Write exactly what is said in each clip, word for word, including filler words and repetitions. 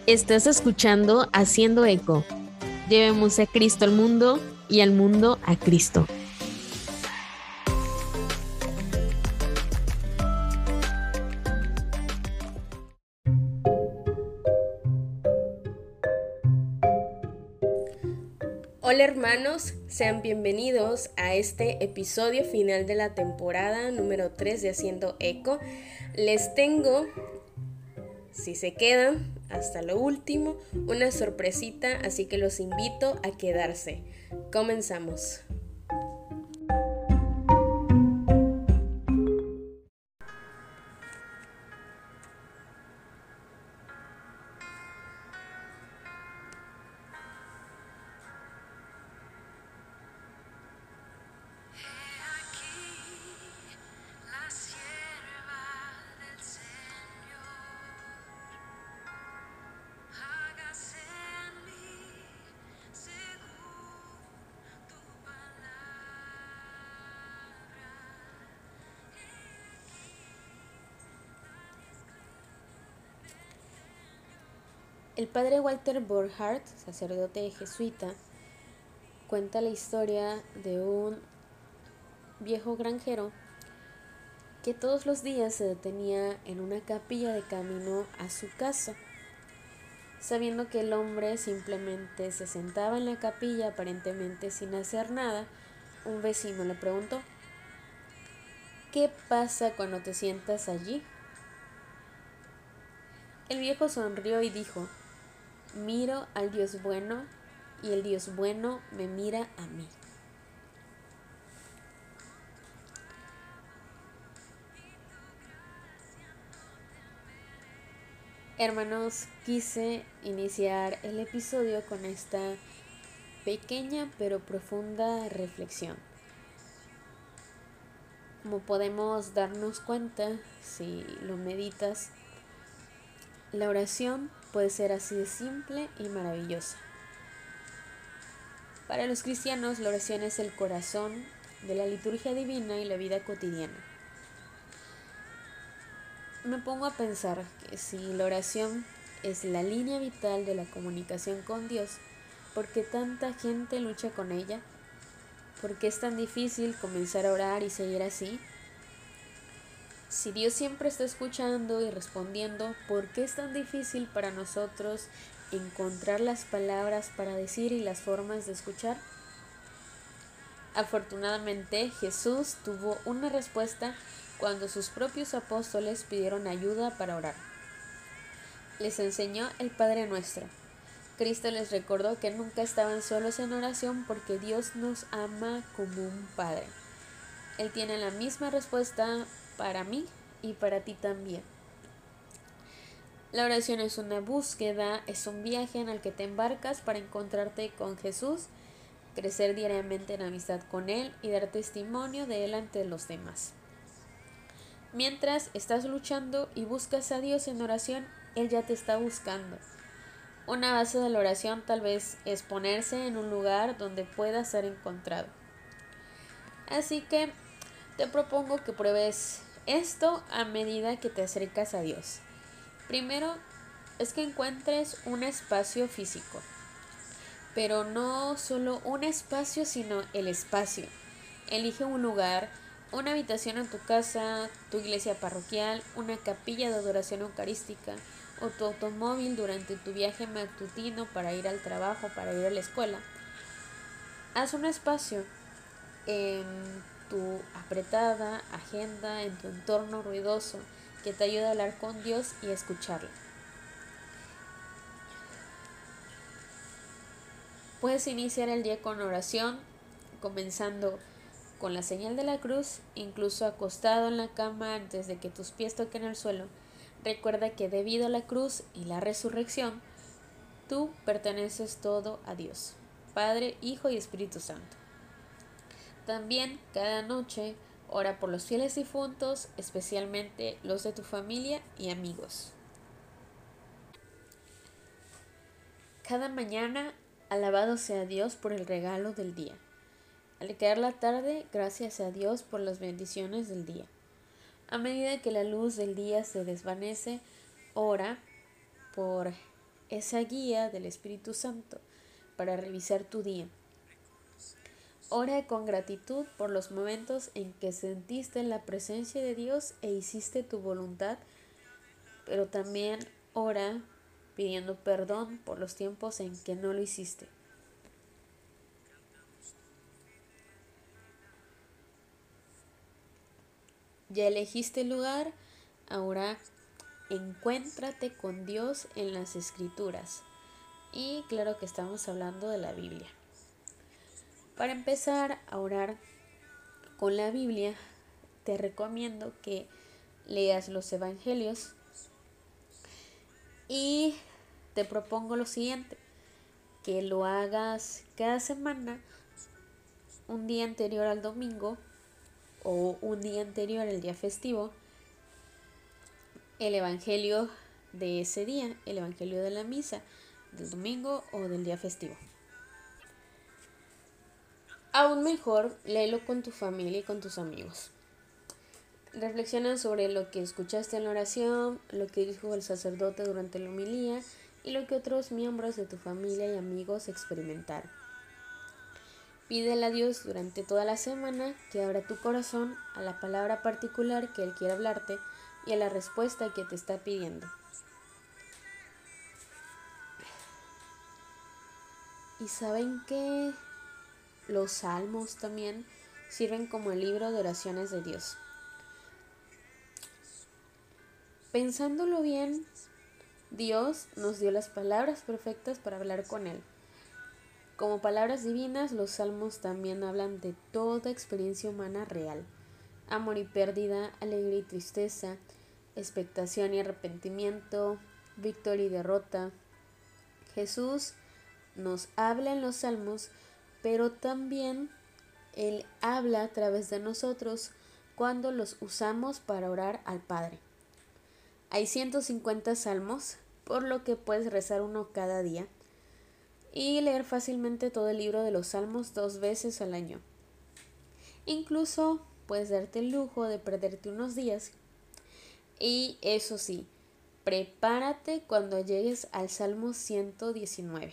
Estás escuchando Haciendo Eco. Llevemos a Cristo al mundo y al mundo a Cristo. Hola hermanos, sean bienvenidos a este episodio final de la temporada número tres de Haciendo Eco. Les tengo, si se quedan hasta lo último, una sorpresita, así que los invito a quedarse. Comenzamos. El padre Walter Borchardt, sacerdote jesuita, cuenta la historia de un viejo granjero que todos los días se detenía en una capilla de camino a su casa. Sabiendo que el hombre simplemente se sentaba en la capilla aparentemente sin hacer nada, un vecino le preguntó: ¿qué pasa cuando te sientas allí? El viejo sonrió y dijo: miro al Dios bueno y el Dios bueno me mira a mí. Hermanos, quise iniciar el episodio con esta pequeña pero profunda reflexión. Como podemos darnos cuenta, si lo meditas, la oración puede ser así de simple y maravillosa. Para los cristianos, la oración es el corazón de la liturgia divina y la vida cotidiana. Me pongo a pensar que si la oración es la línea vital de la comunicación con Dios, ¿por qué tanta gente lucha con ella? ¿Por qué es tan difícil comenzar a orar y seguir así? Si Dios siempre está escuchando y respondiendo, ¿por qué es tan difícil para nosotros encontrar las palabras para decir y las formas de escuchar? Afortunadamente, Jesús tuvo una respuesta cuando sus propios apóstoles pidieron ayuda para orar. Les enseñó el Padre Nuestro. Cristo les recordó que nunca estaban solos en oración porque Dios nos ama como un Padre. Él tiene la misma respuesta para mí y para ti también. La oración es una búsqueda, es un viaje en el que te embarcas para encontrarte con Jesús, crecer diariamente en amistad con Él y dar testimonio de Él ante los demás. Mientras estás luchando y buscas a Dios en oración, Él ya te está buscando. Una base de la oración tal vez es ponerse en un lugar donde pueda ser encontrado. Así que te propongo que pruebes esto a medida que te acercas a Dios. Primero es que encuentres un espacio físico, pero no solo un espacio, sino el espacio. Elige un lugar, una habitación en tu casa, tu iglesia parroquial, una capilla de adoración eucarística o tu automóvil durante tu viaje matutino para ir al trabajo, para ir a la escuela. Haz un espacio en tu apretada agenda, en tu entorno ruidoso, que te ayude a hablar con Dios y a escucharlo. Puedes iniciar el día con oración, comenzando con la señal de la cruz, incluso acostado en la cama antes de que tus pies toquen el suelo. Recuerda que debido a la cruz y la resurrección, tú perteneces todo a Dios, Padre, Hijo y Espíritu Santo. También cada noche ora por los fieles difuntos, especialmente los de tu familia y amigos. Cada mañana, alabado sea Dios por el regalo del día. Al caer la tarde, gracias a Dios por las bendiciones del día. A medida que la luz del día se desvanece, ora por esa guía del Espíritu Santo para revisar tu día. Ora con gratitud por los momentos en que sentiste la presencia de Dios e hiciste tu voluntad, pero también ora pidiendo perdón por los tiempos en que no lo hiciste. Ya elegiste el lugar, ahora encuéntrate con Dios en las Escrituras. Y claro que estamos hablando de la Biblia. Para empezar a orar con la Biblia, te recomiendo que leas los Evangelios y te propongo lo siguiente, que lo hagas cada semana, un día anterior al domingo o un día anterior al día festivo, el Evangelio de ese día, el Evangelio de la misa, del domingo o del día festivo. Aún mejor, léelo con tu familia y con tus amigos. Reflexiona sobre lo que escuchaste en la oración, lo que dijo el sacerdote durante la homilía y lo que otros miembros de tu familia y amigos experimentaron. Pídele a Dios durante toda la semana que abra tu corazón a la palabra particular que Él quiere hablarte y a la respuesta que te está pidiendo. ¿Y saben que los salmos también sirven como el libro de oraciones de Dios? Pensándolo bien, Dios nos dio las palabras perfectas para hablar con Él. Como palabras divinas, los salmos también hablan de toda experiencia humana real. Amor y pérdida, alegría y tristeza, expectación y arrepentimiento, victoria y derrota. Jesús nos habla en los salmos, pero también Él habla a través de nosotros cuando los usamos para orar al Padre. Hay ciento cincuenta salmos, por lo que puedes rezar uno cada día y leer fácilmente todo el libro de los salmos dos veces al año. Incluso puedes darte el lujo de perderte unos días. Y eso sí, prepárate cuando llegues al Salmo ciento diecinueve.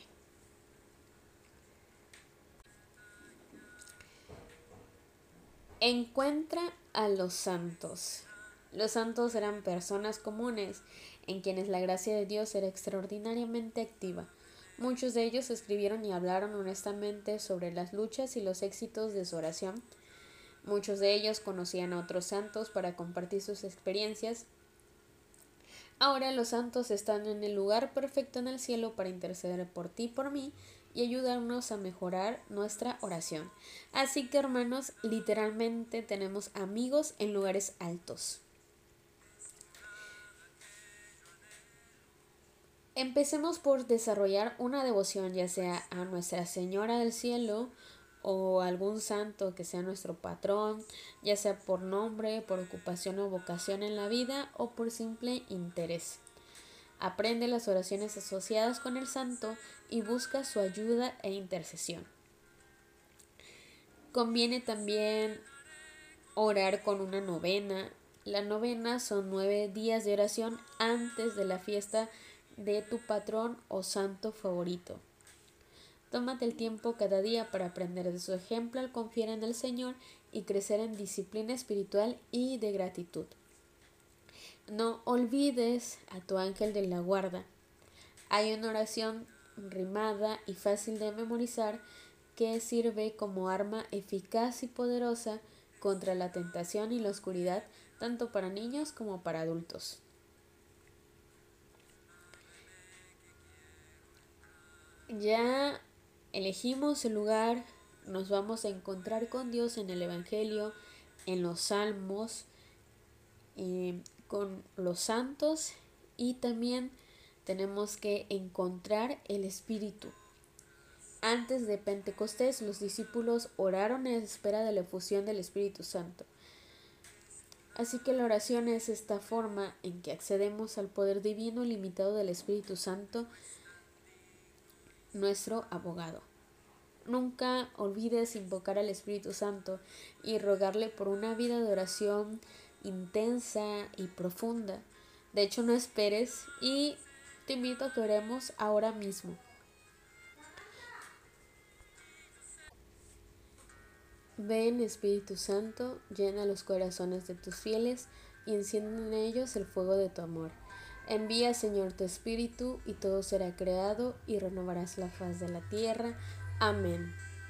Encuentra a los santos. Los santos eran personas comunes en quienes la gracia de Dios era extraordinariamente activa. Muchos de ellos escribieron y hablaron honestamente sobre las luchas y los éxitos de su oración. Muchos de ellos conocían a otros santos para compartir sus experiencias. Ahora los santos están en el lugar perfecto en el cielo para interceder por ti y por mí y ayudarnos a mejorar nuestra oración. Así que, hermanos, literalmente tenemos amigos en lugares altos. Empecemos por desarrollar una devoción, ya sea a Nuestra Señora del Cielo o algún santo que sea nuestro patrón, ya sea por nombre, por ocupación o vocación en la vida o por simple interés. Aprende las oraciones asociadas con el santo y busca su ayuda e intercesión. Conviene también orar con una novena. La novena son nueve días de oración antes de la fiesta de tu patrón o santo favorito. Tómate el tiempo cada día para aprender de su ejemplo al confiar en el Señor y crecer en disciplina espiritual y de gratitud. No olvides a tu ángel de la guarda. Hay una oración rimada y fácil de memorizar que sirve como arma eficaz y poderosa contra la tentación y la oscuridad, tanto para niños como para adultos. Ya elegimos el lugar, nos vamos a encontrar con Dios en el Evangelio, en los Salmos, eh, con los santos, y también tenemos que encontrar el Espíritu. Antes de Pentecostés, los discípulos oraron en espera de la efusión del Espíritu Santo. Así que la oración es esta forma en que accedemos al poder divino ilimitado del Espíritu Santo, nuestro abogado. Nunca olvides invocar al Espíritu Santo y rogarle por una vida de oración intensa y profunda. De hecho, no esperes y Te invito a que oremos ahora mismo. Ven, Espíritu Santo, llena los corazones de tus fieles y enciende en ellos el fuego de tu amor. Envía, Señor, tu Espíritu, y todo será creado, y renovarás la faz de la tierra. Amén.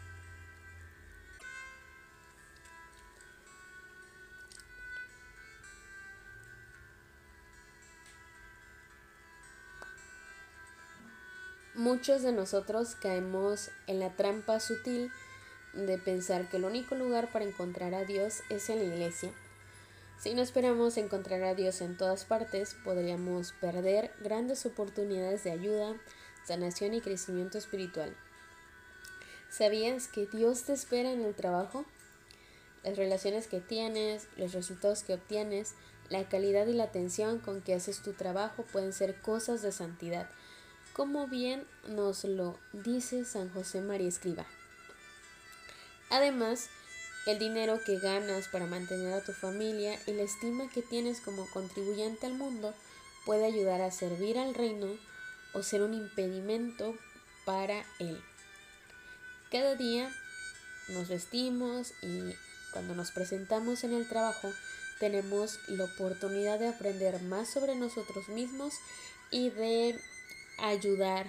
Muchos de nosotros caemos en la trampa sutil de pensar que el único lugar para encontrar a Dios es en la iglesia. Si no esperamos encontrar a Dios en todas partes, podríamos perder grandes oportunidades de ayuda, sanación y crecimiento espiritual. ¿Sabías que Dios te espera en el trabajo? Las relaciones que tienes, los resultados que obtienes, la calidad y la atención con que haces tu trabajo pueden ser cosas de santidad, como bien nos lo dice San José María Escrivá. Además, el dinero que ganas para mantener a tu familia y la estima que tienes como contribuyente al mundo puede ayudar a servir al reino o ser un impedimento para él. Cada día nos vestimos y cuando nos presentamos en el trabajo tenemos la oportunidad de aprender más sobre nosotros mismos y de ayudar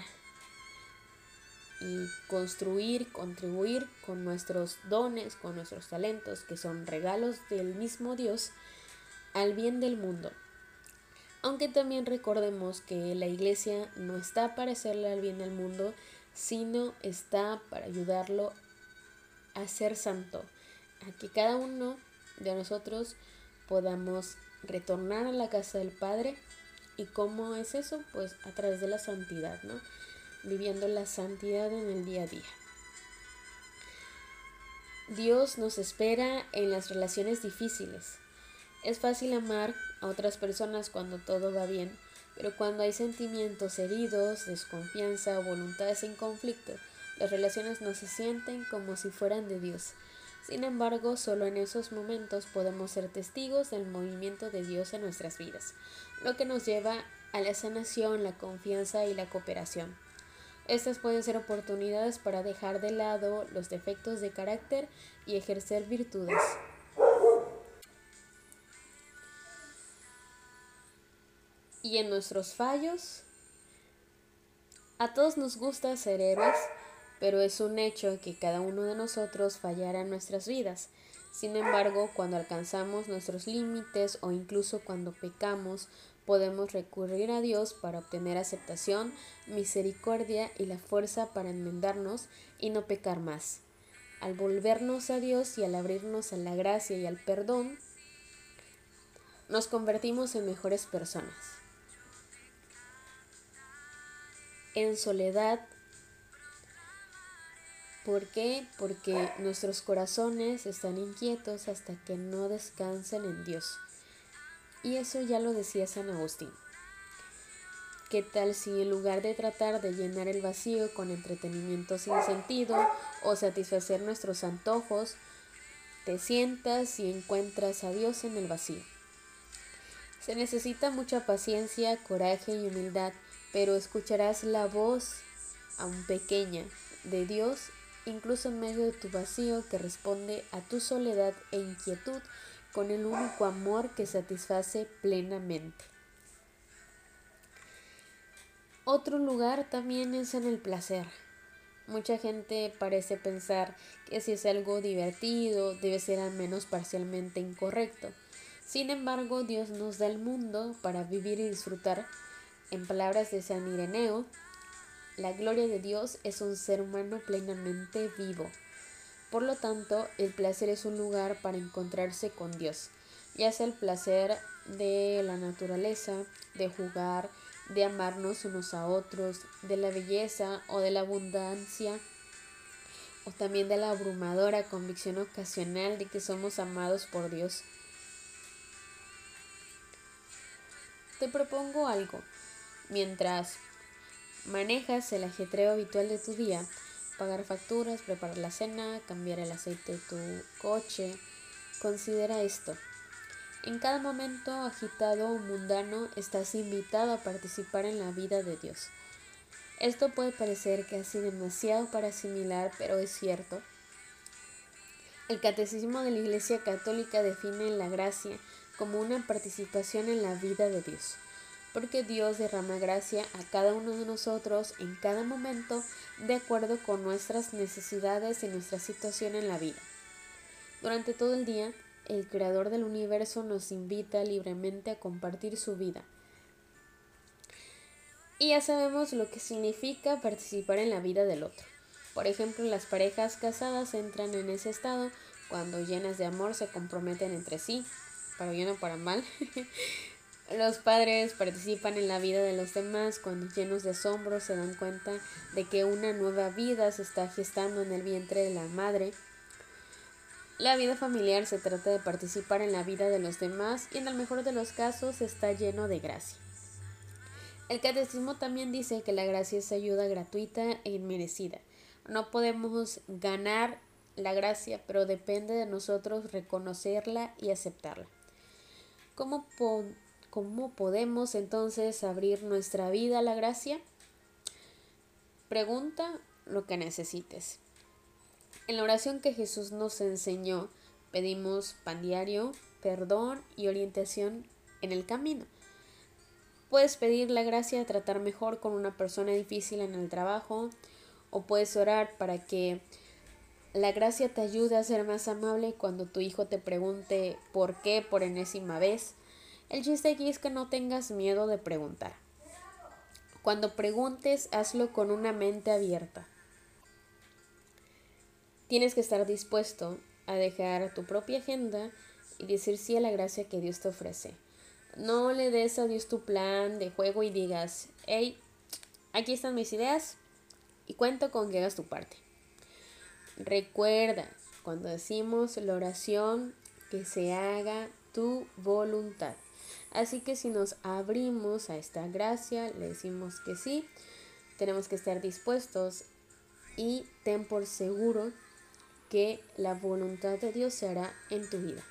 y construir, contribuir con nuestros dones, con nuestros talentos, que son regalos del mismo Dios, al bien del mundo. Aunque también recordemos que la iglesia no está para hacerle al bien del mundo, sino está para ayudarlo a ser santo, a que cada uno de nosotros podamos retornar a la casa del Padre. ¿Y cómo es eso? Pues a través de la santidad, ¿no? Viviendo la santidad en el día a día. Dios nos espera en las relaciones difíciles. Es fácil amar a otras personas cuando todo va bien, pero cuando hay sentimientos heridos, desconfianza o voluntades en conflicto, las relaciones no se sienten como si fueran de Dios. Sin embargo, solo en esos momentos podemos ser testigos del movimiento de Dios en nuestras vidas, lo que nos lleva a la sanación, la confianza y la cooperación. Estas pueden ser oportunidades para dejar de lado los defectos de carácter y ejercer virtudes. Y en nuestros fallos, a todos nos gusta ser héroes, pero es un hecho que cada uno de nosotros fallará en nuestras vidas. Sin embargo, cuando alcanzamos nuestros límites o incluso cuando pecamos, podemos recurrir a Dios para obtener aceptación, misericordia y la fuerza para enmendarnos y no pecar más. Al volvernos a Dios y al abrirnos a la gracia y al perdón, nos convertimos en mejores personas. En soledad, ¿por qué? Porque nuestros corazones están inquietos hasta que no descansen en Dios. Y eso ya lo decía San Agustín. ¿Qué tal si en lugar de tratar de llenar el vacío con entretenimiento sin sentido o satisfacer nuestros antojos, te sientas y encuentras a Dios en el vacío? Se necesita mucha paciencia, coraje y humildad, pero escucharás la voz, aún pequeña, de Dios, incluso en medio de tu vacío, que responde a tu soledad e inquietud con el único amor que satisface plenamente. Otro lugar también es en el placer. Mucha gente parece pensar que si es algo divertido, debe ser al menos parcialmente incorrecto. Sin embargo, Dios nos da el mundo para vivir y disfrutar. En palabras de San Ireneo, la gloria de Dios es un ser humano plenamente vivo. Por lo tanto, el placer es un lugar para encontrarse con Dios, ya sea el placer de la naturaleza, de jugar, de amarnos unos a otros, de la belleza o de la abundancia, o también de la abrumadora convicción ocasional de que somos amados por Dios. Te propongo algo. Mientras manejas el ajetreo habitual de tu día, pagar facturas, preparar la cena, cambiar el aceite de tu coche, considera esto. En cada momento agitado o mundano estás invitado a participar en la vida de Dios. Esto puede parecer casi demasiado para asimilar, pero es cierto. El Catecismo de la Iglesia Católica define la gracia como una participación en la vida de Dios, porque Dios derrama gracia a cada uno de nosotros en cada momento de acuerdo con nuestras necesidades y nuestra situación en la vida. Durante todo el día, el Creador del universo nos invita libremente a compartir su vida. Y ya sabemos lo que significa participar en la vida del otro. Por ejemplo, las parejas casadas entran en ese estado cuando llenas de amor se comprometen entre sí, para bien o para mal. Los padres participan en la vida de los demás cuando llenos de asombro se dan cuenta de que una nueva vida se está gestando en el vientre de la madre. La vida familiar se trata de participar en la vida de los demás y en el mejor de los casos está lleno de gracia. El Catecismo también dice que la gracia es ayuda gratuita e inmerecida. No podemos ganar la gracia, pero depende de nosotros reconocerla y aceptarla. ¿Cómo, po- cómo podemos entonces abrir nuestra vida a la gracia? Pregunta lo que necesites. En la oración que Jesús nos enseñó, pedimos pan diario, perdón y orientación en el camino. Puedes pedir la gracia de tratar mejor con una persona difícil en el trabajo, o puedes orar para que la gracia te ayude a ser más amable cuando tu hijo te pregunte por qué por enésima vez. El chiste aquí es que no tengas miedo de preguntar. Cuando preguntes, hazlo con una mente abierta. Tienes que estar dispuesto a dejar tu propia agenda y decir sí a la gracia que Dios te ofrece. No le des a Dios tu plan de juego y digas, hey, aquí están mis ideas y cuento con que hagas tu parte. Recuerda, cuando decimos la oración, que se haga tu voluntad. Así que si nos abrimos a esta gracia, le decimos que sí, tenemos que estar dispuestos y ten por seguro que la voluntad de Dios se hará en tu vida.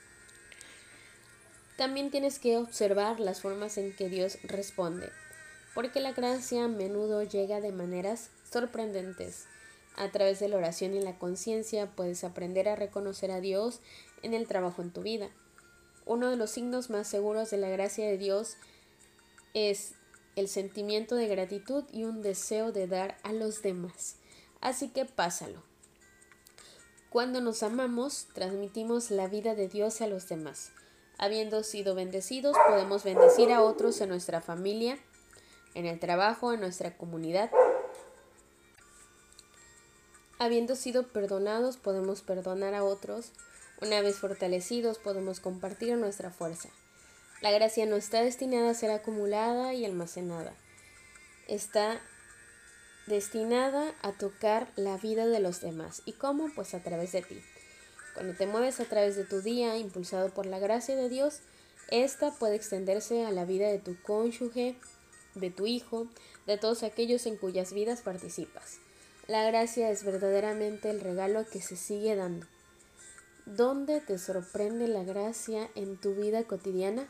También tienes que observar las formas en que Dios responde, porque la gracia a menudo llega de maneras sorprendentes. A través de la oración y la conciencia puedes aprender a reconocer a Dios en el trabajo en tu vida. Uno de los signos más seguros de la gracia de Dios es el sentimiento de gratitud y un deseo de dar a los demás. Así que pásalo. Cuando nos amamos, transmitimos la vida de Dios a los demás. Habiendo sido bendecidos, podemos bendecir a otros en nuestra familia, en el trabajo, en nuestra comunidad. Habiendo sido perdonados, podemos perdonar a otros. Una vez fortalecidos, podemos compartir nuestra fuerza. La gracia no está destinada a ser acumulada y almacenada. Está destinada a tocar la vida de los demás. ¿Y cómo? Pues a través de ti. Cuando te mueves a través de tu día, impulsado por la gracia de Dios, esta puede extenderse a la vida de tu cónyuge, de tu hijo, de todos aquellos en cuyas vidas participas. La gracia es verdaderamente el regalo que se sigue dando. ¿Dónde te sorprende la gracia en tu vida cotidiana?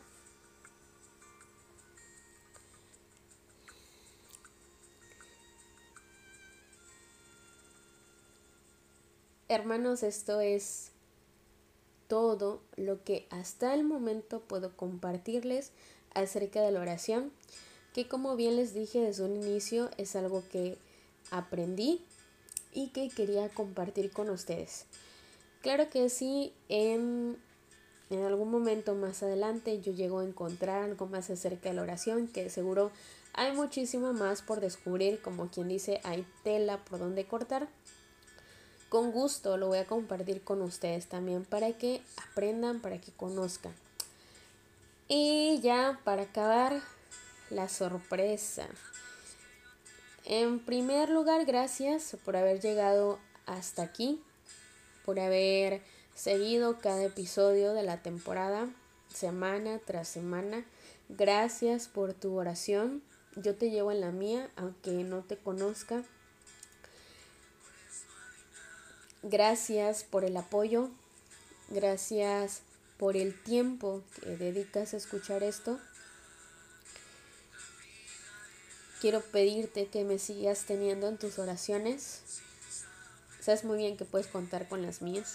Hermanos, esto es todo lo que hasta el momento puedo compartirles acerca de la oración, que como bien les dije desde un inicio es algo que aprendí y que quería compartir con ustedes. Claro que sí, en, en algún momento más adelante yo llego a encontrar algo más acerca de la oración, que seguro hay muchísimo más por descubrir, como quien dice, hay tela por donde cortar. Con gusto lo voy a compartir con ustedes también para que aprendan, para que conozcan. Y ya para acabar, la sorpresa. En primer lugar, gracias por haber llegado hasta aquí, por haber seguido cada episodio de la temporada, semana tras semana. Gracias por tu oración. Yo te llevo en la mía, aunque no te conozca. Gracias por el apoyo, gracias por el tiempo que dedicas a escuchar esto. Quiero pedirte que me sigas teniendo en tus oraciones. Sabes muy bien que puedes contar con las mías.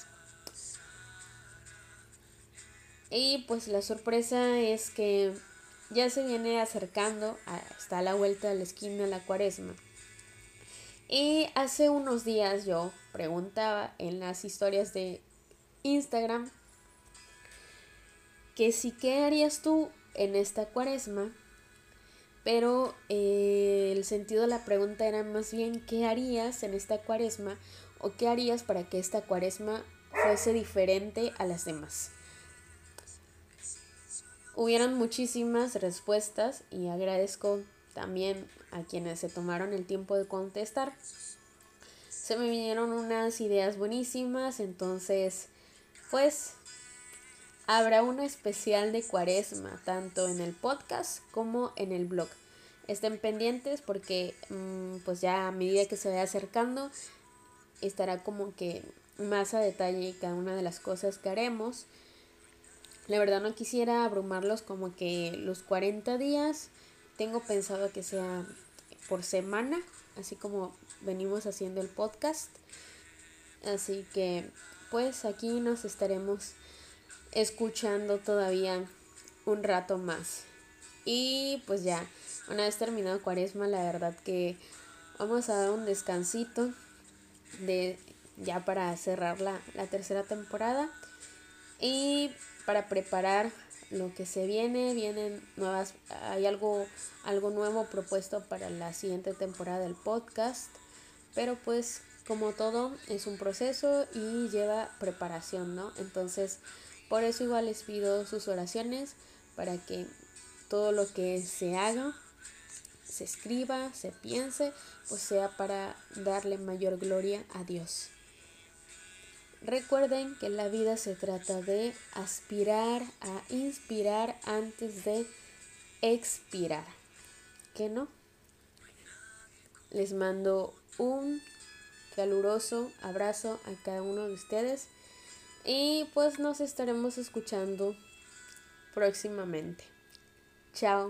Y pues la sorpresa es que ya se viene acercando, hasta la vuelta de la esquina, la Cuaresma. Y hace unos días yo preguntaba en las historias de Instagram que si qué harías tú en esta Cuaresma, pero eh, el sentido de la pregunta era más bien qué harías en esta Cuaresma o qué harías para que esta Cuaresma fuese diferente a las demás. Hubieron muchísimas respuestas y agradezco también a quienes se tomaron el tiempo de contestar. Se me vinieron unas ideas buenísimas, entonces pues habrá un especial de Cuaresma, tanto en el podcast como en el blog. Estén pendientes porque mmm, pues ya a medida que se vaya acercando estará como que más a detalle cada una de las cosas que haremos. La verdad no quisiera abrumarlos como que los cuarenta días. Tengo pensado que sea por semana, así como venimos haciendo el podcast. Así que pues aquí nos estaremos escuchando todavía un rato más. Y pues ya, una vez terminado Cuaresma, la verdad que vamos a dar un descansito de ya para cerrar la, la tercera temporada. Y para preparar lo que se viene, vienen nuevas, hay algo, algo nuevo propuesto para la siguiente temporada del podcast, pero pues como todo es un proceso y lleva preparación, ¿no? Entonces por eso igual les pido sus oraciones para que todo lo que se haga, se escriba, se piense, pues sea para darle mayor gloria a Dios. Recuerden que la vida se trata de aspirar a inspirar antes de expirar. ¿Qué no? Les mando un caluroso abrazo a cada uno de ustedes y pues nos estaremos escuchando próximamente. Chao.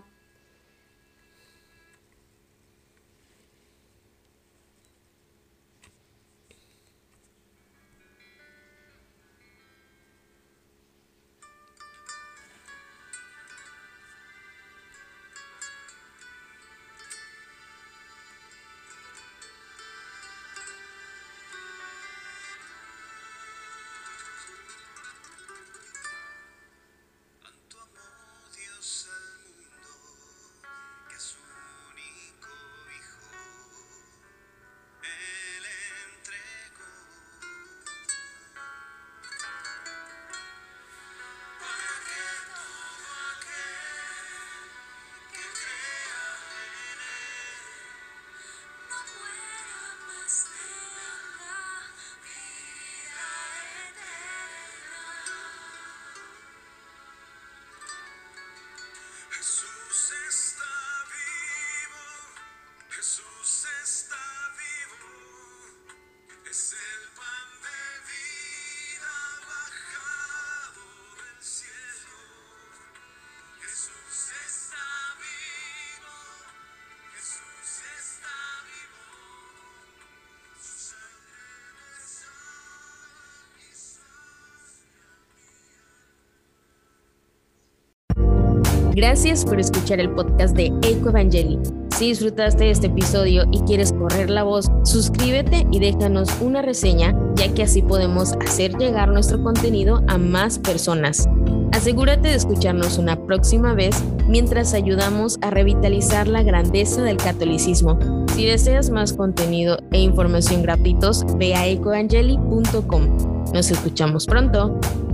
Gracias por escuchar el podcast de Eco Evangeli. Si disfrutaste de este episodio y quieres correr la voz, suscríbete y déjanos una reseña, ya que así podemos hacer llegar nuestro contenido a más personas. Asegúrate de escucharnos una próxima vez mientras ayudamos a revitalizar la grandeza del catolicismo. Si deseas más contenido e información gratuitos, ve a eco evangeli punto com. Nos escuchamos pronto.